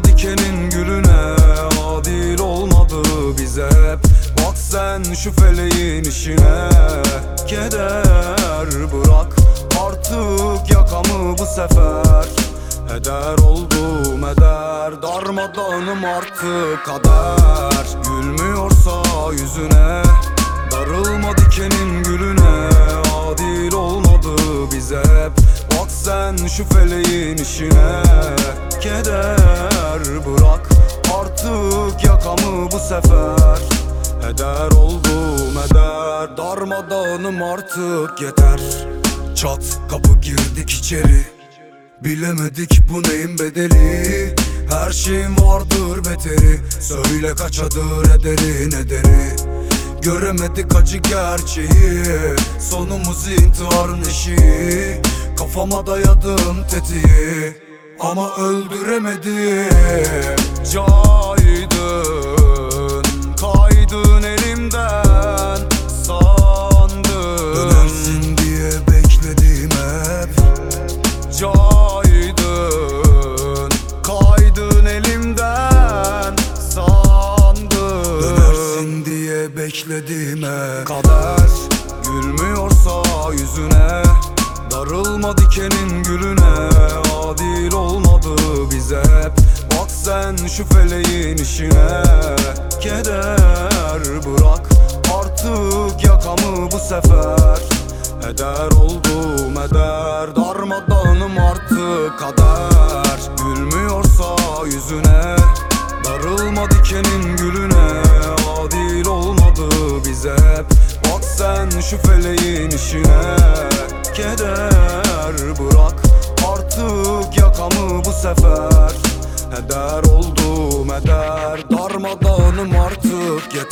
Darılma dikenin gülüne, adil olmadı bize hep. Bak sen şu feleğin işine, keder bırak artık yakamı bu sefer. Heder oldum eder, darmadağınım artık kader. Gülmüyorsa yüzüne, darılma dikenin gülüne, adil olmadı bize hep. Bak sen şu feleğin işine, keder bırak artık yakamı bu sefer. Heder oldum eder, darmadağınım artık yeter. Çat kapı girdik içeri, bilemedik bu neyin bedeli. Her şeyin vardır beteri, söyle kaçadır ederi. Göremedik acı gerçeği, sonumuz intiharın eşiği. Kafama dayadım tetiği ama öldüremedim. Caydın, kaydın elimden sandım. Dönersin diye bekledim hep. Caydın, kaydın elimden sandım. Dönersin diye bekledim hep. Kader gülmüyorsa yüzüne, darılma dikenin gülüne, adil olmadı bize hep. Bak sen şu feleğin işine, keder bırak artık yakamı bu sefer. Heder oldum eder, darmadağınım artık kader. Gülmüyorsa yüzüne, darılma dikenin gülüne, adil olmadı bize hep. Bak sen şu feleğin işine, keder bırak artık yakamı bu sefer. Heder oldum eder, darmadağınım artık yeter.